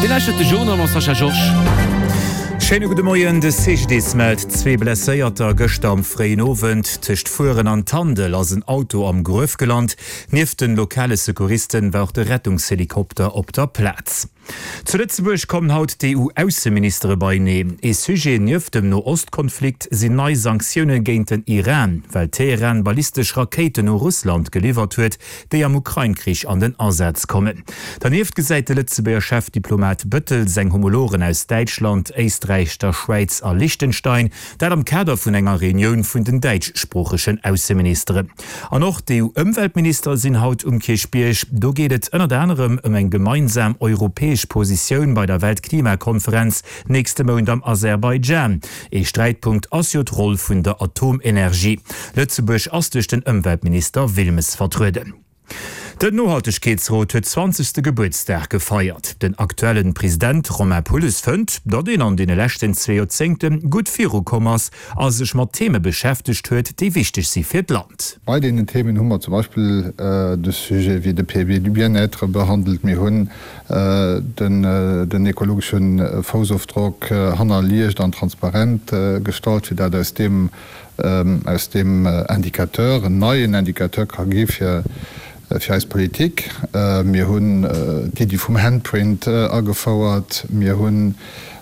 Belächte Journal an Sacha George. Schöne gute Morgen, de Sechdes meldt 2 Blesséierter gëcht am freien Ovent techt Fuhren an Tandel as ein Auto am Gröf gelandt, nieft den lokale Sekuristen war de Rettungshelikopter op der Platz. Zu Lützeburg kommen haut die EU-Außenminister beinehmen. E Sujet nief dem Nahostkonflikt sind neue Sanktionen gegen den Iran, weil Teheran ballistische Raketen in Russland geliefert wird, die am Ukraine-Krieg an den Einsatz kommen. Daneben gesagt der Lützeburger Chefdiplomat Büttel sein Homologen aus Deutschland, Österreich, der Schweiz und Liechtenstein, der am Kader von einer Reunion von den deutschsprachigen Außenministern. Und auch die EU-Umweltminister sind haut Kirchbirch. Da geht es unter anderem eine gemeinsame europäische Position bei der Weltklimakonferenz nächste Monat am Aserbaidschan. E Streitpunkt ass die Rolle vun der Atomenergie. Lützeburg ass durch den Umweltminister Wilmes vertruden. Den Nachhaltigkeitsrat huet 20. Geburtstag gefeiert. Den aktuellen Präsident Romain Pulis fënnt, dat den an den letzten 2 Jahrzehnten gut 4,, als sich mat Themen beschäftigt huet, die wichtig sind für das Land. Bei den Themen haben wir zum Beispiel das Sujet wie der PB du Bien-être behandelt. Wir haben den ökologischen Fußabdruck analysiert und transparent gestaltet, wie das aus dem Indikateur, einen neuen Indikateur kann geben für als Politik. Wir haben die vom Handprint angefordert. Wir haben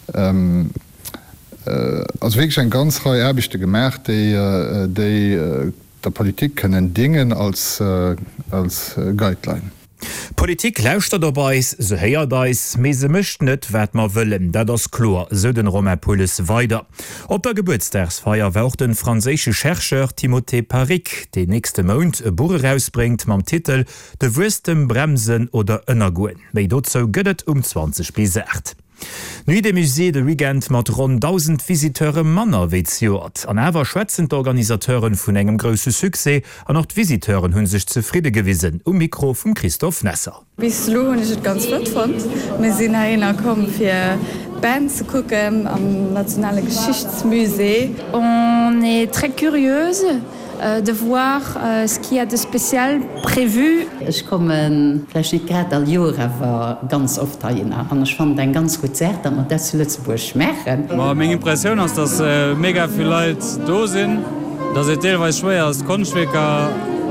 also wirklich eine ganz Reihe Erbichte gemacht, die der Politik können dingen als Guideline. Politik lauscht dabei, so heier dais, me se mischt net, wat ma willen, da das klar, so den Romain Pulis weiter. Op der Geburtstagsfeier war auch den französische Chercheur Timothée Paric, den nächste Monat ein Buch rausbringt, mit dem Titel «De Wüsten bremsen oder ënnergoen». Mei dazu gëtt 20:08. Nui de Musée de Regent mat rund 1000 Visiteure Manner wéiert. An awer schwätzen d'Organisateuren vun engem grösse Suse an noch Visiteuren hunn sich zufriede gewissen. Mikro vum Christoph Nesser. Bis lo hun ich ganz flott fand. Wir sind hier kommen fir Band zu gucken am Nationale Geschichtsmusée. On est très curieuse de voir ce qu'il y a de spécial prévu. Ich komme vielleicht nicht gerade all Jahr, aber ganz oft hin. Und ich fand ein ganz gut Konzert, dass wir das zu Lützeburg machen. Meine Impression ist, dass mega viele Leute da sind, dass es teilweise schwer ist, Kunstwerke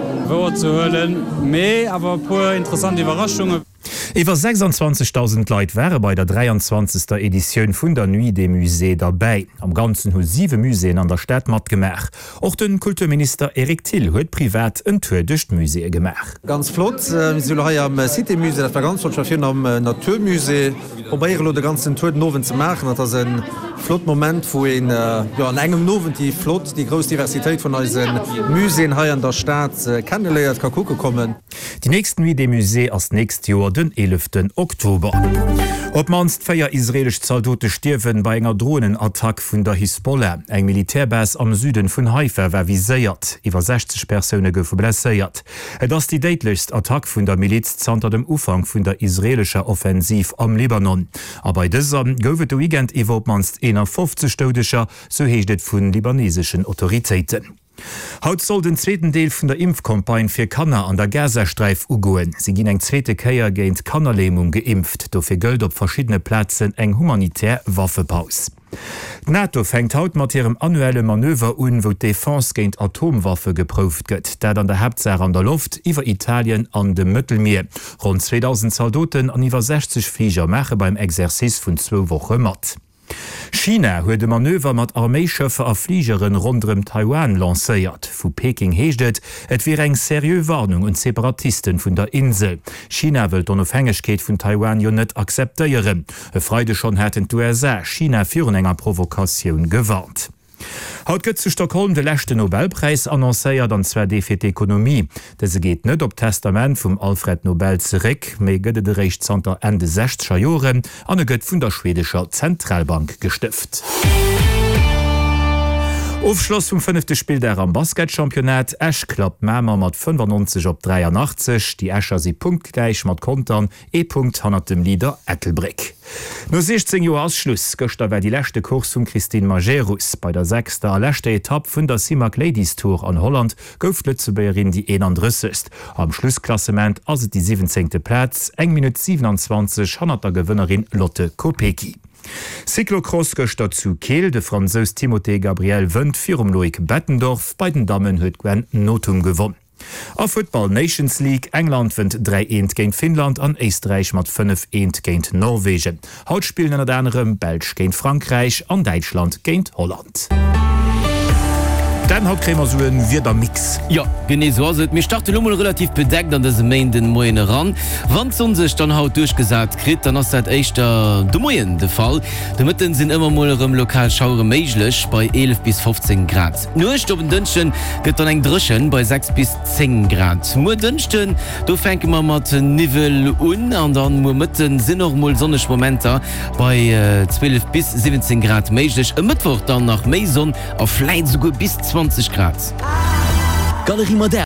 zu hören, aber ein paar interessante Überraschungen. Iwer 26.000 Leute wären bei der 23. Edition vun der Nuit des Musées dabei. Am ganzen hu 7 Museen an der Stadt mat gemach. Auch den Kulturminister Erik Thiel huet privat een Tour durch die Museen gemach. Ganz flott, wir sind hier am City-Musée, das war ganz flott, wir am Naturmusee. Probieren den ganzen Tour Noven zu machen. Das ist ein flott Moment, wo in engem Noven die Flott, die große Diversität von unseren Museen hier in der Stadt kennenlernt, kann gucken kommen. Die nächsten Nuit des Musées als nächstes Jahr den 11. Oktober. Ob manst 4 israelisch Soldaten stirven bei einer Drohnenattack von der Hisbollah. Ein Militärbase am Süden von Haifa war visiert. Über 60 Personen gouf blessiert. Das ist die deitlichste Attack von der Miliz zanter dem Ufang von der israelischen Offensiv am Libanon. Aber bei dieser gouf der Weekend über manst 51 Todescher, so hecht es von libanesischen Autoritäten. Haut soll den zweiten Deel vun der Impfkampagne fir Kanner an der Gazastreif ugoen. Sie ginn eng zweete Käier géint Kannerlähmung geimpft, do fir Geld op verschiedene Plätzen eng humanitär Waffepaus. NATO fängt haut mat ihrem annuelle Manöver un, wo Défense géint Atomwaffe geprüft gëtt, dat an der Hauptsache an der Luft iwwer Italien an dem Mittelmeer. Rund 2000 Soldaten an iwwer 60 Flieger mache beim Exerzis vun 2 Wochen mat. China huet de Manöver mat Armeeschëffe a Fliegeren rondrem Taiwan lacéiert. Vu Peking heeschtet, et wie eng serieux Warnung und Separatisten vun der Insel. China wëll d'Onofhängegkeet vun Taiwan jo net akzeptéieren. E Freude schon hat den USA China virun enger Provokationun gewarnt. Haut gëtt zu Stockholm de lächte Nobelpreis annoncéiert an 2D fir d'Ökonomie. Dese geht net op Testament vum Alfred Nobel zeréck, méi gëtt de Rechtsanter Ende 60er Joren an e gëtt vun der schwedischer Zentralbank gestift. Aufschluss vom 5. Spiel der am Basketchampionat Esch klappt Mämer mat 95/83, die Äscher sie punktgleich mat Kontern E-Punkt han dem Lieder Ethelbrick. No 16 Jo Ausschluss gocht wär die lächte Kurs vum Christine Majerus bei der 6. lächte Etapp vun der Simac Ladies Tour an Holland gouf Lützebeerin die 31. Am Schlussklassement as die 17. Platz 1 Minute 27 han der Gewinnerin Lotte Kopeki. Cyclocross gocht dazu Kehl de Französ Timothée Gabriel wënd firm Loik Bettendorf bei den Damen huet Gwen Notum gewonnen. A Football Nations League England wënd 3-1 géint Finnland an Österreich mat 5-1 géint Norwegen. Haut spielen an anderem Belsch géint Frankreich an Deutschland géint Holland. Den hat Krämer soen wie der Mix. Ja, gene so se mir starte Lummel relativ bedeckt an des Main den Moine ran. Wann son sech dann haut durchgesagt krit, dann ass dat eichter de Moien de Fall. De Mëtten sinn immer mollerem lokal schaure meiglech bei 11 bis 15 Grad. Nucht op Dënschen gëtt an eng Drschen bei 6 bis 10 Grad. Mo dënchten, do fenke man mat Nivel an dann mo Mëtten sinn noch moll sonnech Momenter bei 12 bis 17 Grad meiglech. E Mittwoch dann nach Meison a Fleit go bis 20 Grad. Galerie Modern.